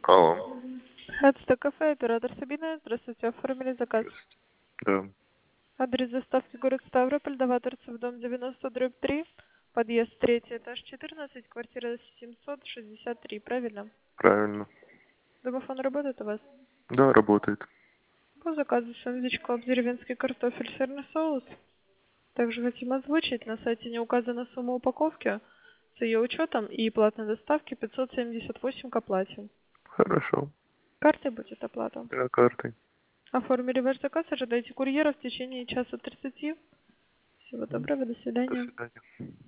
Алло. Это кафе, оператор Сабина. Здравствуйте, оформили заказ. Здравствуйте. Да, Адрес доставки город Ставрополь, Доваторцев, дом 90/3, подъезд 3, этаж 14, квартира 763, правильно? правильно. Домофон работает у вас? Да, работает. По заказу сэндвич клаб, деревенский картофель, сырный соус. Также хотим озвучить, на сайте не указана сумма упаковки, с ее учетом и платной доставки 578 к оплате. Хорошо. Картой будет оплата. Да, картой. Оформили ваш заказ, ожидайте курьера в течение часа 30. Всего доброго, до До свидания. свидания.